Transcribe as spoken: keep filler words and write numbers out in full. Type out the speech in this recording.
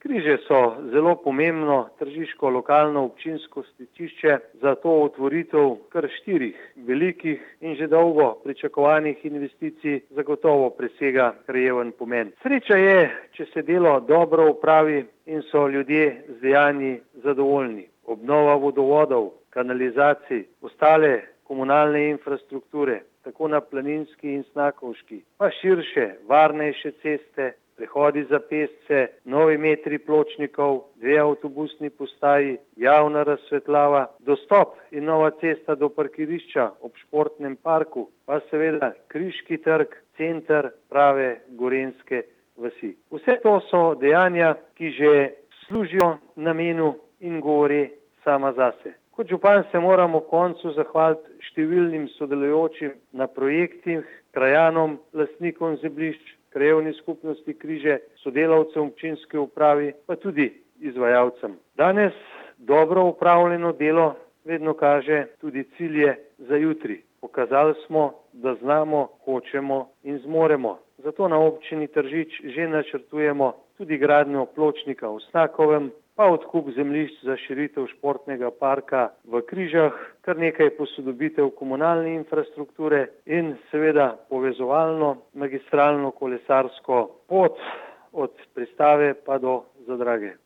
Križe so zelo pomembno tržiško lokalno občinsko stičišče, zato otvoritev kar štirih velikih in že dolgo pričakovanih investicij zagotovo presega krajeven pomen. Sreča je, če se delo dobro opravi in so ljudje z dejanji zadovoljni. Obnova vodovodov, kanalizacij, ostale komunalne infrastrukture, tako na Planinski in Snakovški, pa širše, varnejše ceste, prehodi za pešce, novi metri pločnikov, dve avtobusni postaji, javna razsvetljava, dostop in nova cesta do parkirišča ob športnem parku, pa seveda Kriški trg, center prave gorenjske vasi. Vse to so dejanja, ki že služijo namenu in govori sama zase. Kot župan se moramo koncu zahvaliti številnim sodelujočim na projektih, krajanom, lastnikom zemljišč, krajevni skupnosti Križe, sodelavcem občinske upravi, pa tudi izvajalcem. Danes dobro upravljeno delo vedno kaže tudi cilje za jutri. Pokazali smo, da znamo, hočemo in zmoremo. Zato na občini Tržič že načrtujemo tudi gradnjo pločnika v Snakovem, pa odkup zemljišč za širitev športnega parka v Križah, kar nekaj posodobitev komunalne infrastrukture in seveda povezovalno magistralno kolesarsko pot od Pristave pa do Zadrage.